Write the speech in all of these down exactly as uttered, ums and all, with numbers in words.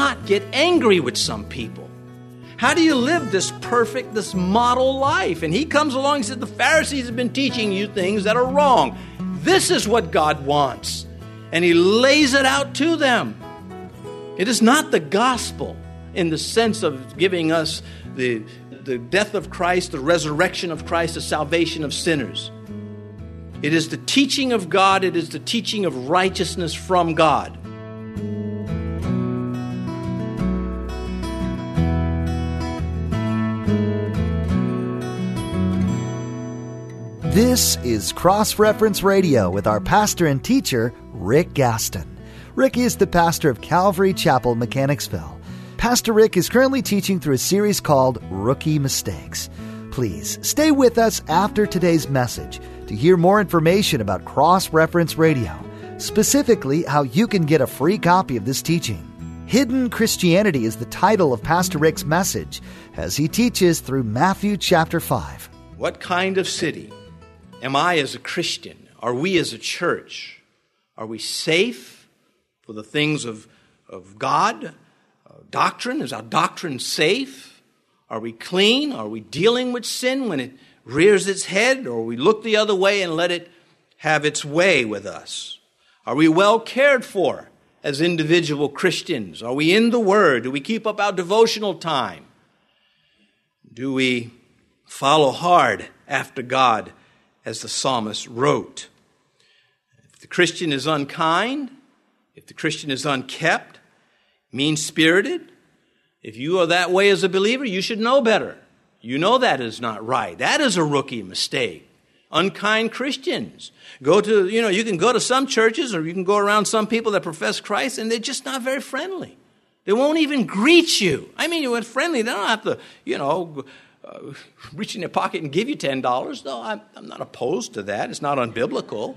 not get angry with some people? How do you live this perfect, this model life? And he comes along and says, the Pharisees have been teaching you things that are wrong. This is what God wants. And he lays it out to them. It is not the gospel in the sense of giving us the, the death of Christ, the resurrection of Christ, the salvation of sinners. It is the teaching of God. It is the teaching of righteousness from God. This is Cross Reference Radio with our pastor and teacher, Rick Gaston. Rick is the pastor of Calvary Chapel, Mechanicsville. Pastor Rick is currently teaching through a series called Rookie Mistakes. Please stay with us after today's message to hear more information about Cross Reference Radio, specifically how you can get a free copy of this teaching. Hidden Christianity is the title of Pastor Rick's message as he teaches through Matthew chapter five. What kind of city am I as a Christian? Are we as a church? Are we safe for the things of, of God? Uh, doctrine, is our doctrine safe? Are we clean? Are we dealing with sin when it rears its head? Or we look the other way and let it have its way with us? Are we well cared for as individual Christians? Are we in the Word? Do we keep up our devotional time? Do we follow hard after God, as the psalmist wrote? If the Christian is unkind, if the Christian is unkept, mean-spirited, if you are that way as a believer, you should know better. You know that is not right. That is a rookie mistake. Unkind Christians. Go to, you know, you can go to some churches or you can go around some people that profess Christ and they're just not very friendly. They won't even greet you. I mean, you're friendly. They don't have to, you know, uh, reach in their pocket and give you ten dollars. No, I'm, I'm not opposed to that. It's not unbiblical.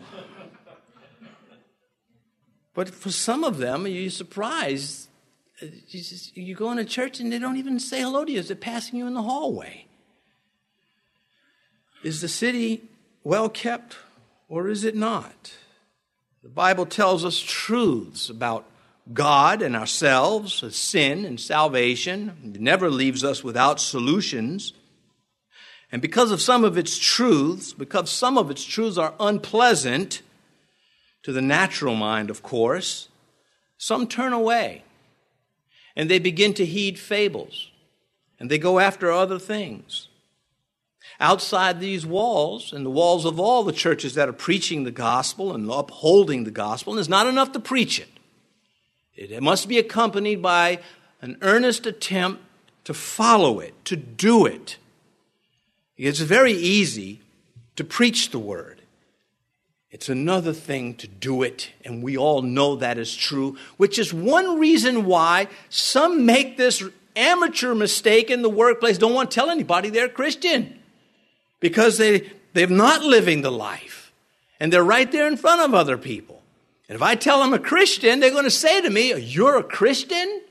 But for some of them, you're surprised. You, just, you go into church and they don't even say hello to you as they're passing you in the hallway. Is the city well kept or is it not? The Bible tells us truths about God and ourselves, sin and salvation. It never leaves us without solutions. And because of some of its truths, because some of its truths are unpleasant to the natural mind, of course, some turn away and they begin to heed fables and they go after other things. Outside these walls, and the walls of all the churches that are preaching the gospel and upholding the gospel, and it's not enough to preach it. It must be accompanied by an earnest attempt to follow it, to do it. It's very easy to preach the word. It's another thing to do it, and we all know that is true, which is one reason why some make this amateur mistake in the workplace, don't want to tell anybody they're Christian, because they, they're not living the life, and they're right there in front of other people. And if I tell them I'm a Christian, they're going to say to me, "You're a Christian?"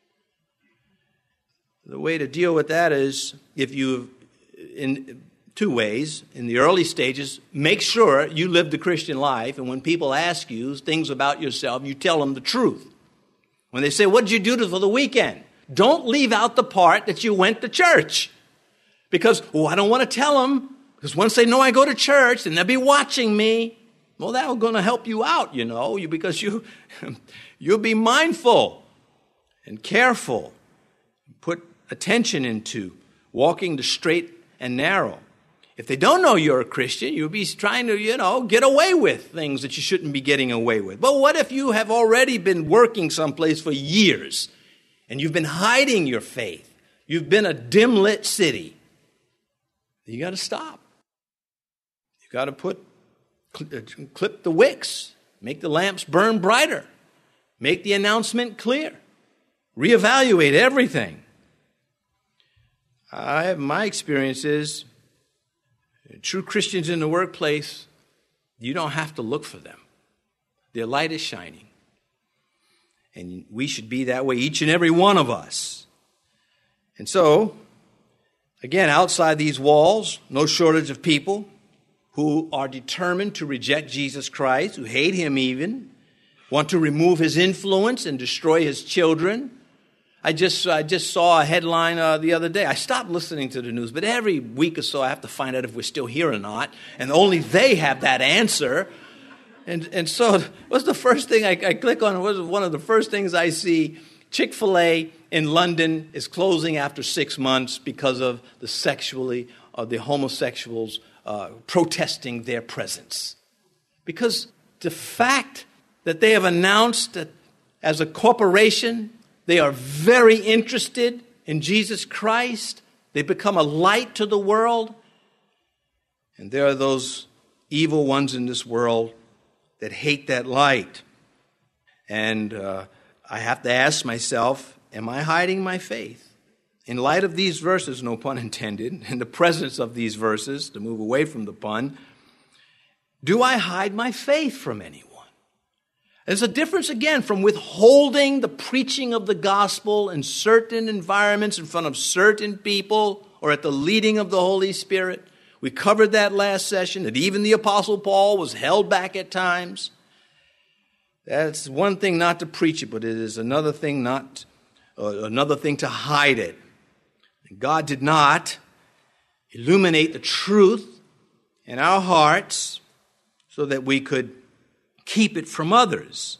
The way to deal with that is, if you, in two ways, in the early stages, make sure you live the Christian life, and when people ask you things about yourself, you tell them the truth. When they say, "What did you do for the weekend?" Don't leave out the part that you went to church. Because, oh, I don't want to tell them, because once they know I go to church, then they'll be watching me. Well, that's going to help you out, you know, you, because you, you'll be mindful and careful. Put attention into walking the straight and narrow. If they don't know you're a Christian, you'll be trying to, you know, get away with things that you shouldn't be getting away with. But what if you have already been working someplace for years and you've been hiding your faith? You've been a dim-lit city. You got to stop. You got to put, clip the wicks, make the lamps burn brighter, make the announcement clear, reevaluate everything. I have my experience is, true Christians in the workplace, you don't have to look for them. Their light is shining. And we should be that way, each and every one of us. And so, again, outside these walls, no shortage of people who are determined to reject Jesus Christ, who hate him even, want to remove his influence and destroy his children, I just I just saw a headline uh, the other day. I stopped listening to the news, but every week or so I have to find out if we're still here or not, and only they have that answer. And and so what's the first thing I, I click on? Was one of the first things I see? Chick-fil-A in London is closing after six months because of the sexually or the homosexuals uh, protesting their presence. Because the fact that they have announced that as a corporation, they are very interested in Jesus Christ. They become a light to the world. And there are those evil ones in this world that hate that light. And uh, I have to ask myself, am I hiding my faith? In light of these verses, no pun intended, in the presence of these verses, to move away from the pun, do I hide my faith from anyone? There's a difference, again, from withholding the preaching of the gospel in certain environments in front of certain people or at the leading of the Holy Spirit. We covered that last session, that even the Apostle Paul was held back at times. That's one thing not to preach it, but it is another thing not, uh, another thing to hide it. God did not illuminate the truth in our hearts so that we could keep it from others.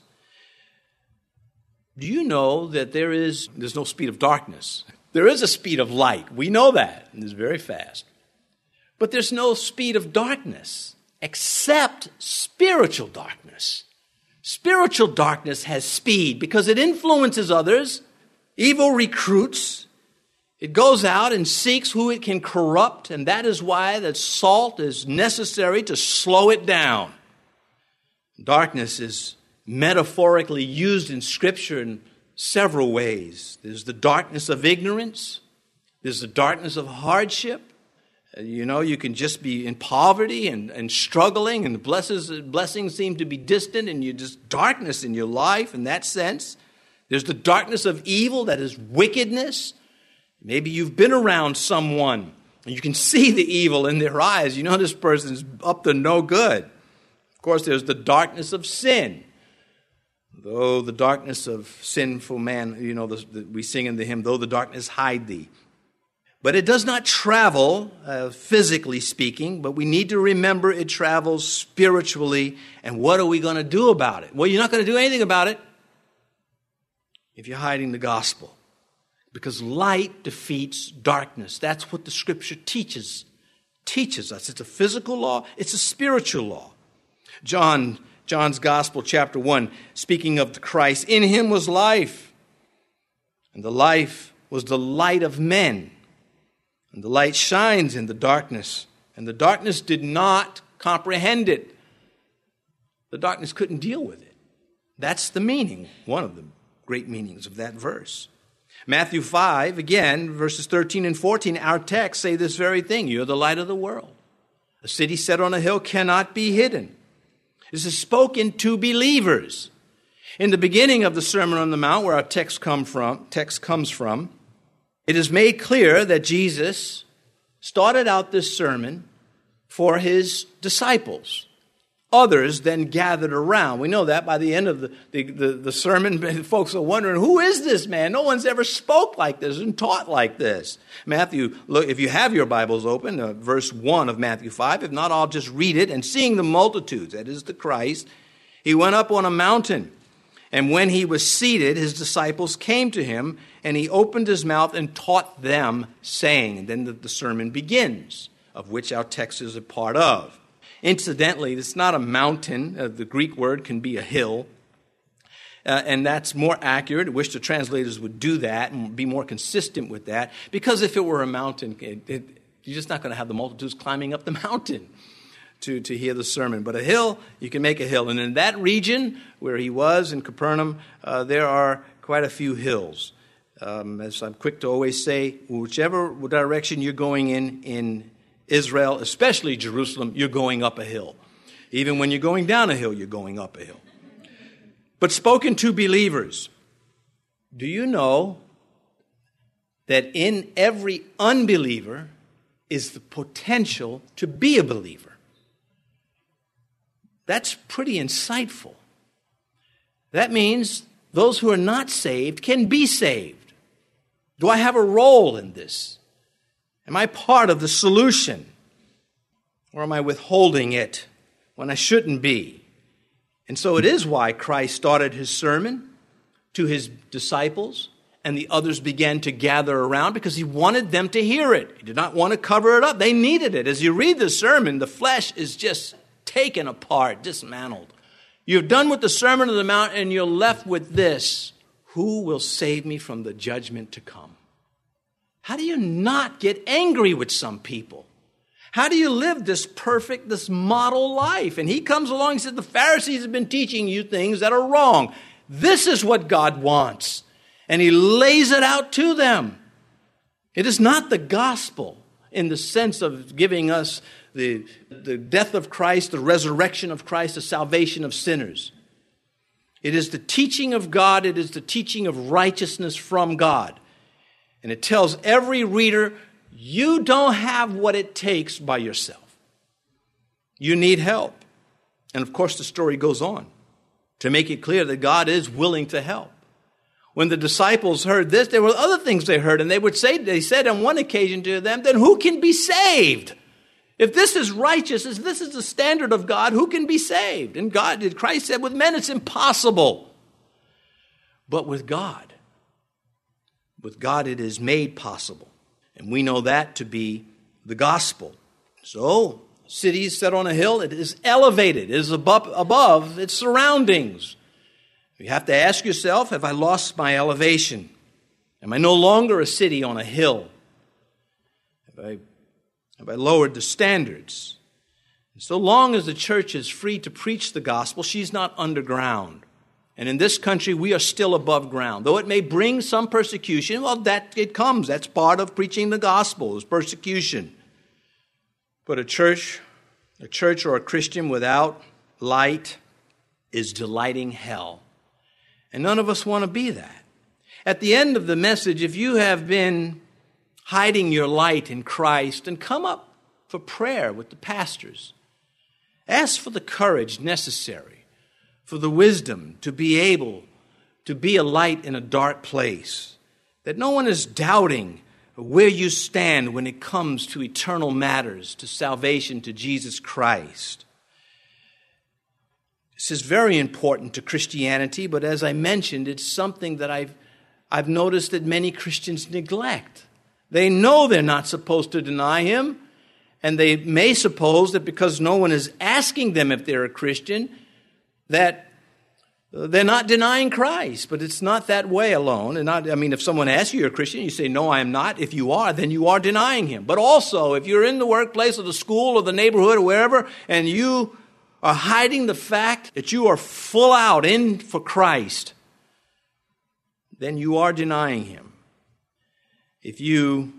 Do you know that there is, there's no speed of darkness? There is a speed of light. We know that, and it's very fast. But there's no speed of darkness except spiritual darkness. Spiritual darkness has speed because it influences others. Evil recruits. It goes out and seeks who it can corrupt, and that is why that salt is necessary to slow it down. Darkness is metaphorically used in Scripture in several ways. There's the darkness of ignorance. There's the darkness of hardship. You know, you can just be in poverty and, and struggling, and the blessings, blessings seem to be distant, and you just darkness in your life in that sense. There's the darkness of evil, that is wickedness. Maybe you've been around someone, and you can see the evil in their eyes. You know this person's up to no good. Of course, there's the darkness of sin. Though the darkness of sinful man, you know, the, the, we sing in the hymn, though the darkness hide thee. But it does not travel, uh, physically speaking, but we need to remember it travels spiritually. And what are we going to do about it? Well, you're not going to do anything about it if you're hiding the gospel. Because light defeats darkness. That's what the Scripture teaches, teaches us. It's a physical law. It's a spiritual law. John, John's Gospel, chapter one, speaking of the Christ, in him was life, and the life was the light of men. And the light shines in the darkness, and the darkness did not comprehend it. The darkness couldn't deal with it. That's the meaning, one of the great meanings of that verse. Matthew five, again, verses thirteen and fourteen, our texts say this very thing. You're the light of the world. A city set on a hill cannot be hidden. This is spoken to believers. In the beginning of the Sermon on the Mount, where our text come from, text comes from, it is made clear that Jesus started out this sermon for his disciples. Others then gathered around. We know that by the end of the, the, the, the sermon, folks are wondering, who is this man? No one's ever spoke like this and taught like this. Matthew, look, if you have your Bibles open, uh, verse one of Matthew five, if not, I'll just read it. And seeing the multitudes, that is the Christ, he went up on a mountain. And when he was seated, his disciples came to him, and he opened his mouth and taught them, saying, and then the, the sermon begins, of which our text is a part of. Incidentally, it's not a mountain. Uh, the Greek word can be a hill. Uh, and that's more accurate. I wish the translators would do that and be more consistent with that. Because if it were a mountain, it, it, you're just not going to have the multitudes climbing up the mountain to, to hear the sermon. But a hill, you can make a hill. And in that region where he was, in Capernaum, uh, there are quite a few hills. Um, as I'm quick to always say, whichever direction you're going in, in Israel, especially Jerusalem, you're going up a hill. Even when you're going down a hill, you're going up a hill. But spoken to believers, do you know that in every unbeliever is the potential to be a believer? That's pretty insightful. That means those who are not saved can be saved. Do I have a role in this? Am I part of the solution? Or am I withholding it when I shouldn't be? And so it is why Christ started his sermon to his disciples, and the others began to gather around because he wanted them to hear it. He did not want to cover it up. They needed it. As you read the sermon, the flesh is just taken apart, dismantled. You're done with the Sermon on the Mount, and you're left with this: who will save me from the judgment to come? How do you not get angry with some people? How do you live this perfect, this model life? And he comes along and says, the Pharisees have been teaching you things that are wrong. This is what God wants. And he lays it out to them. It is not the gospel in the sense of giving us the, the death of Christ, the resurrection of Christ, the salvation of sinners. It is the teaching of God. It is the teaching of righteousness from God. And it tells every reader, you don't have what it takes by yourself. You need help. And of course, the story goes on to make it clear that God is willing to help. When the disciples heard this, there were other things they heard, and they would say, they said on one occasion to them, then who can be saved? If this is righteous, if this is the standard of God, who can be saved? And God, Christ said, with men it's impossible. But with God, with God it is made possible. And we know that to be the gospel. So, cities set on a hill, it is elevated, it is above, above its surroundings. You have to ask yourself, have I lost my elevation? Am I no longer a city on a hill? Have I, have I lowered the standards? And so long as the church is free to preach the gospel, she's not underground. And in this country, we are still above ground. Though it may bring some persecution, well, that it comes. That's part of preaching the gospel, is persecution. But a church, a church or a Christian without light is delighting hell. And none of us want to be that. At the end of the message, if you have been hiding your light in Christ, then come up for prayer with the pastors. Ask for the courage necessary, for the wisdom to be able to be a light in a dark place, that no one is doubting where you stand when it comes to eternal matters, to salvation, to Jesus Christ. This is very important to Christianity, but as I mentioned, it's something that I've, I've noticed that many Christians neglect. They know they're not supposed to deny him, and they may suppose that because no one is asking them if they're a Christian, that they're not denying Christ. But it's not that way alone. And not, I mean, if someone asks you you're a Christian, you say, no, I am not. If you are, then you are denying him. But also, if you're in the workplace or the school or the neighborhood or wherever, and you are hiding the fact that you are full out in for Christ, then you are denying him. If you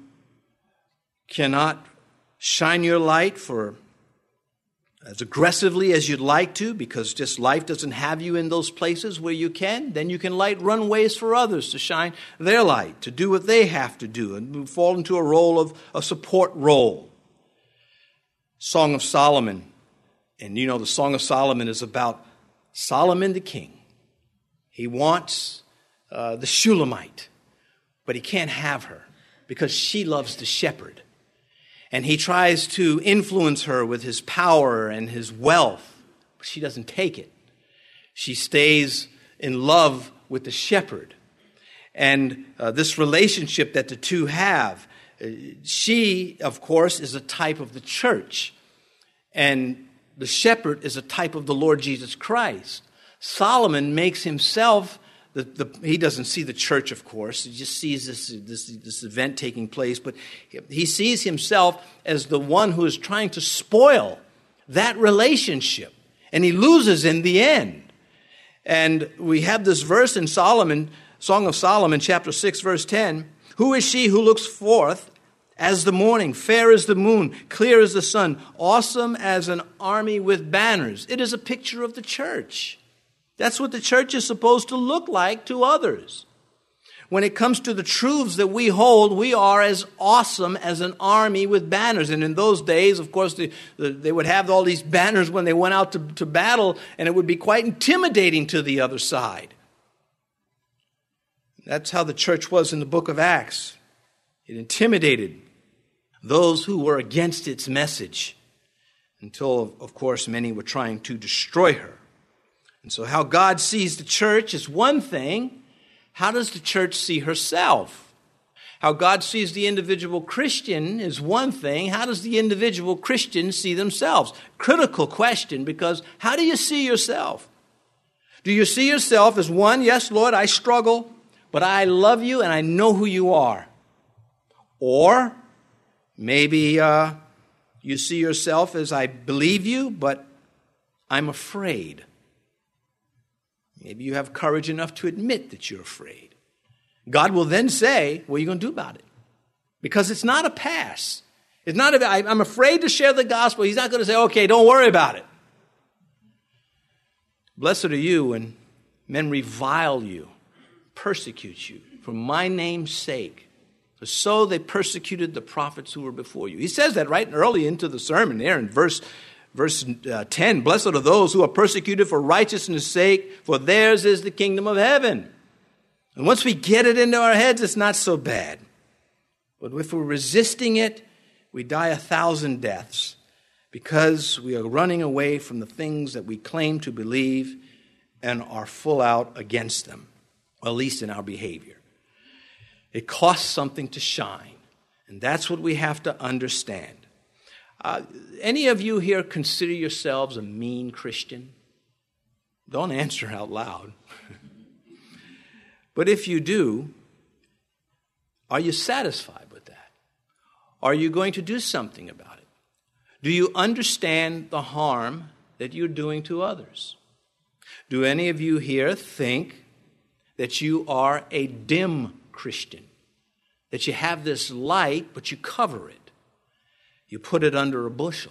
cannot shine your light for as aggressively as you'd like to, because just life doesn't have you in those places where you can, then you can light runways for others to shine their light, to do what they have to do, and fall into a role of a support role. Song of Solomon. And you know, the Song of Solomon is about Solomon the king. He wants uh, the Shulamite, but he can't have her because she loves the shepherd. And he tries to influence her with his power and his wealth, but she doesn't take it. She stays in love with the shepherd. And uh, this relationship that the two have, uh, she, of course, is a type of the church. And the shepherd is a type of the Lord Jesus Christ. Solomon makes himself The, the, he doesn't see the church, of course. He just sees this, this, this event taking place. But he sees himself as the one who is trying to spoil that relationship. And he loses in the end. And we have this verse in Solomon, Song of Solomon, chapter six, verse ten. Who is she who looks forth as the morning, fair as the moon, clear as the sun, awesome as an army with banners? It is a picture of the church. That's what the church is supposed to look like to others. When it comes to the truths that we hold, we are as awesome as an army with banners. And in those days, of course, the, the, they would have all these banners when they went out to, to battle, and it would be quite intimidating to the other side. That's how the church was in the book of Acts. It intimidated those who were against its message until, of course, many were trying to destroy her. And so how God sees the church is one thing. How does the church see herself? How God sees the individual Christian is one thing. How does the individual Christian see themselves? Critical question, because how do you see yourself? Do you see yourself as one, yes, Lord, I struggle, but I love you and I know who you are? Or maybe uh, you see yourself as I believe you, but I'm afraid. Maybe you have courage enough to admit that you're afraid. God will then say, what are you going to do about it? Because it's not a pass. It's not a, I'm afraid to share the gospel. He's not going to say, okay, don't worry about it. Blessed are you when men revile you, persecute you for my name's sake. For so they persecuted the prophets who were before you. He says that right early into the sermon there in verse Verse uh, ten, blessed are those who are persecuted for righteousness' sake, for theirs is the kingdom of heaven. And once we get it into our heads, it's not so bad. But if we're resisting it, we die a thousand deaths because we are running away from the things that we claim to believe and are full out against them, or at least in our behavior. It costs something to shine, and that's what we have to understand. Uh, any of you here consider yourselves a mean Christian? Don't answer out loud. But if you do, are you satisfied with that? Are you going to do something about it? Do you understand the harm that you're doing to others? Do any of you here think that you are a dim Christian? That you have this light, but you cover it? You put it under a bushel.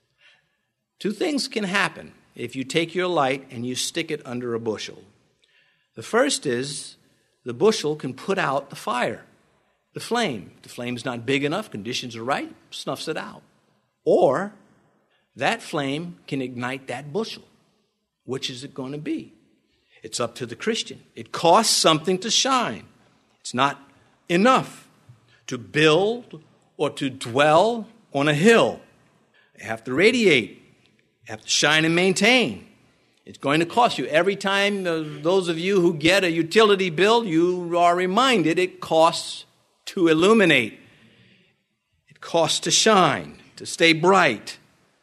Two things can happen if you take your light and you stick it under a bushel. The first is the bushel can put out the fire, the flame. If the flame's not big enough, conditions are right, snuffs it out. Or that flame can ignite that bushel. Which is it going to be? It's up to the Christian. It costs something to shine. It's not enough to build or to dwell on a hill. You have to radiate. You have to shine and maintain. It's going to cost you. Every time, uh, those of you who get a utility bill, you are reminded it costs to illuminate. It costs to shine, to stay bright.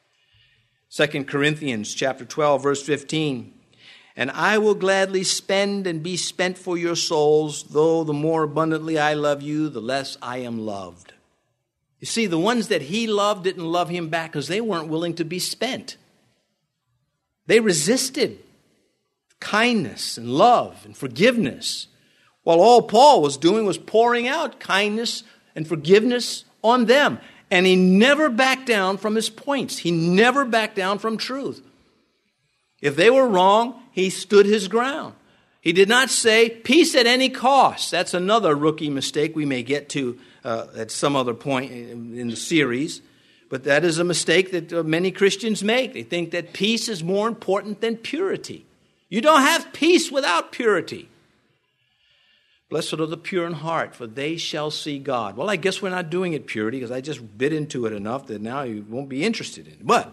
Second Corinthians chapter twelve, verse fifteen. And I will gladly spend and be spent for your souls, though the more abundantly I love you, the less I am loved. You see, the ones that he loved didn't love him back because they weren't willing to be spent. They resisted kindness and love and forgiveness, while all Paul was doing was pouring out kindness and forgiveness on them. And he never backed down from his points. He never backed down from truth. If they were wrong, he stood his ground. He did not say, peace at any cost. That's another rookie mistake we may get to uh, at some other point in, in the series. But that is a mistake that uh, many Christians make. They think that peace is more important than purity. You don't have peace without purity. Blessed are the pure in heart, for they shall see God. Well, I guess we're not doing it purity because I just bit into it enough that now you won't be interested in it. But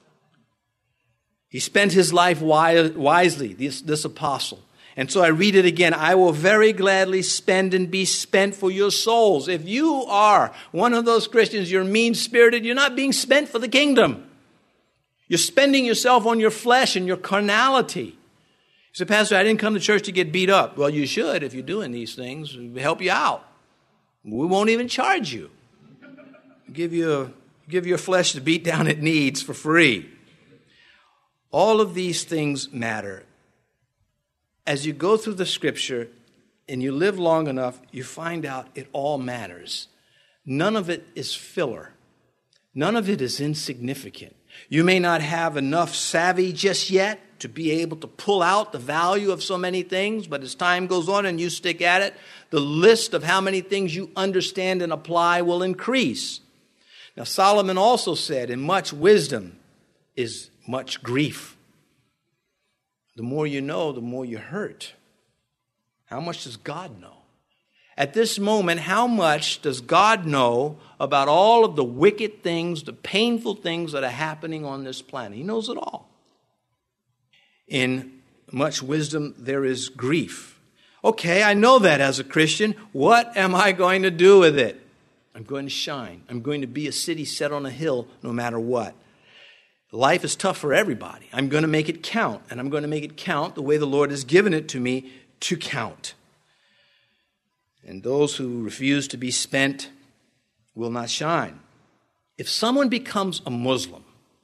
he spent his life wisely, this, this apostle. And so I read it again. I will very gladly spend and be spent for your souls. If you are one of those Christians, you're mean-spirited, you're not being spent for the kingdom. You're spending yourself on your flesh and your carnality. You say, Pastor, I didn't come to church to get beat up. Well, you should if you're doing these things. We'll help you out. We won't even charge you. Give you a, give your flesh the beat down it needs for free. All of these things matter. As you go through the scripture and you live long enough, you find out it all matters. None of it is filler. None of it is insignificant. You may not have enough savvy just yet to be able to pull out the value of so many things, but as time goes on and you stick at it, the list of how many things you understand and apply will increase. Now, Solomon also said, in much wisdom is much grief. The more you know, the more you hurt. How much does God know? At this moment, how much does God know about all of the wicked things, the painful things that are happening on this planet? He knows it all. In much wisdom, there is grief. Okay, I know that as a Christian. What am I going to do with it? I'm going to shine. I'm going to be a city set on a hill no matter what. Life is tough for everybody. I'm going to make it count, and I'm going to make it count the way the Lord has given it to me to count. And those who refuse to be spent will not shine. If someone becomes a Muslim,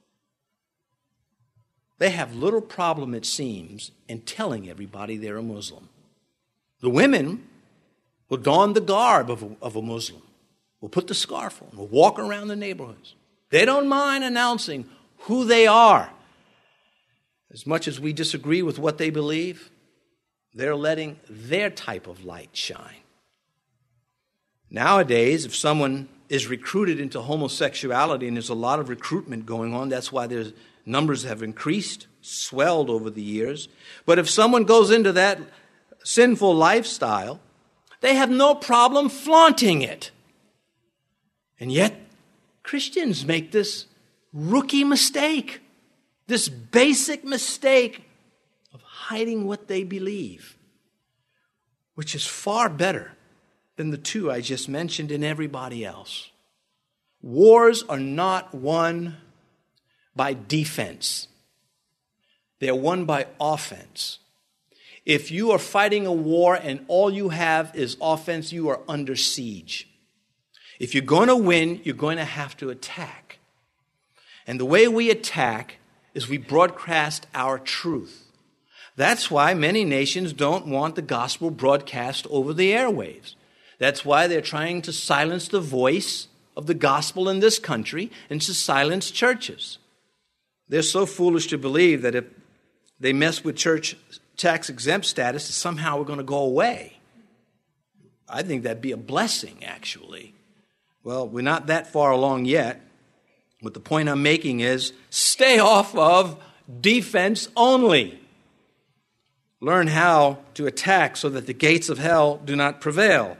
they have little problem, it seems, in telling everybody they're a Muslim. The women will don the garb of a, of a Muslim, will put the scarf on, will walk around the neighborhoods. They don't mind announcing who they are. As much as we disagree with what they believe, they're letting their type of light shine. Nowadays, if someone is recruited into homosexuality, and there's a lot of recruitment going on, that's why there's numbers have increased, swelled over the years. But if someone goes into that sinful lifestyle, they have no problem flaunting it. And yet, Christians make this rookie mistake, this basic mistake of hiding what they believe, which is far better than the two I just mentioned and everybody else. Wars are not won by defense. They're won by offense. If you are fighting a war and all you have is offense, you are under siege. If you're going to win, you're going to have to attack. And the way we attack is we broadcast our truth. That's why many nations don't want the gospel broadcast over the airwaves. That's why they're trying to silence the voice of the gospel in this country and to silence churches. They're so foolish to believe that if they mess with church tax-exempt status, somehow we're going to go away. I think that'd be a blessing, actually. Well, we're not that far along yet. But the point I'm making is stay off of defense only. Learn how to attack so that the gates of hell do not prevail.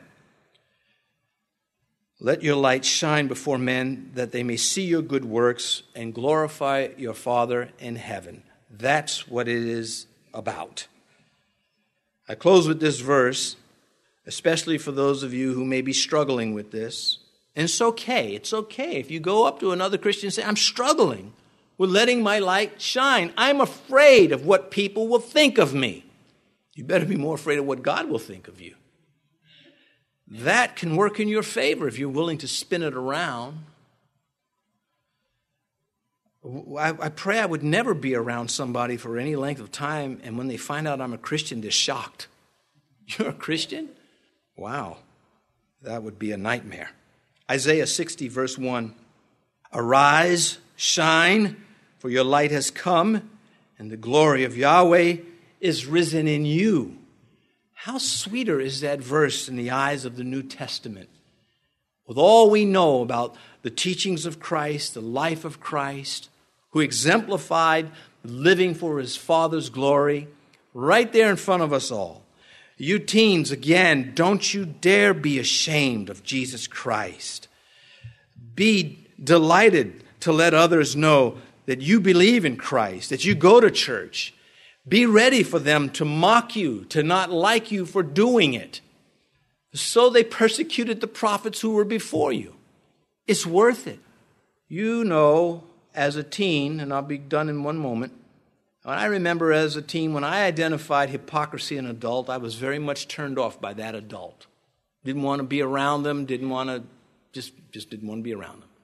Let your light shine before men that they may see your good works and glorify your Father in heaven. That's what it is about. I close with this verse, especially for those of you who may be struggling with this. And it's okay. It's okay. If you go up to another Christian and say, I'm struggling with letting my light shine. I'm afraid of what people will think of me. You better be more afraid of what God will think of you. That can work in your favor if you're willing to spin it around. I, I pray I would never be around somebody for any length of time, and when they find out I'm a Christian, they're shocked. You're a Christian? Wow. That would be a nightmare. Isaiah sixty, verse one, arise, shine, for your light has come, and the glory of Yahweh is risen in you. How sweeter is that verse in the eyes of the New Testament? With all we know about the teachings of Christ, the life of Christ, who exemplified living for his Father's glory, right there in front of us all. You teens, again, don't you dare be ashamed of Jesus Christ. Be delighted to let others know that you believe in Christ, that you go to church. Be ready for them to mock you, to not like you for doing it. So they persecuted the prophets who were before you. It's worth it. You know, as a teen, and I'll be done in one moment, I remember as a teen, when I identified hypocrisy in an adult, I was very much turned off by that adult. Didn't want to be around them, didn't want to, just, just didn't want to be around them.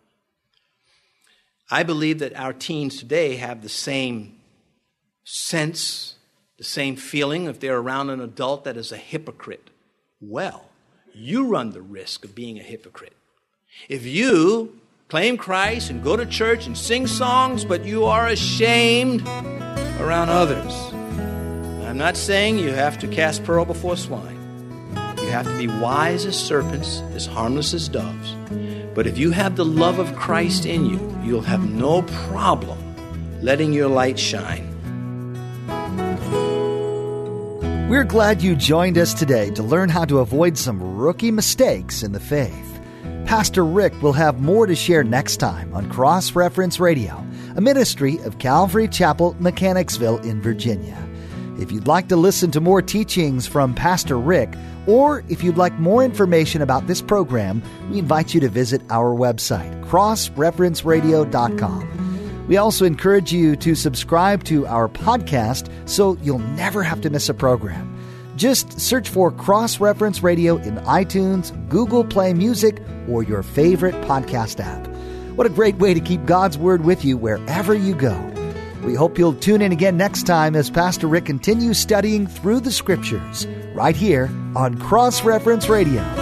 I believe that our teens today have the same sense, the same feeling if they're around an adult that is a hypocrite. Well, you run the risk of being a hypocrite. If you claim Christ and go to church and sing songs, but you are ashamed around others. I'm not saying you have to cast pearl before swine. You have to be wise as serpents, as harmless as doves. But if you have the love of Christ in you, you'll have no problem letting your light shine. We're glad you joined us today to learn how to avoid some rookie mistakes in the faith. Pastor Rick will have more to share next time on Cross Reference Radio, a ministry of Calvary Chapel, Mechanicsville in Virginia. If you'd like to listen to more teachings from Pastor Rick, or if you'd like more information about this program, we invite you to visit our website, cross reference radio dot com. We also encourage you to subscribe to our podcast so you'll never have to miss a program. Just search for Cross Reference Radio in iTunes, Google Play Music, or your favorite podcast app. What a great way to keep God's Word with you wherever you go. We hope you'll tune in again next time as Pastor Rick continues studying through the Scriptures right here on Cross Reference Radio.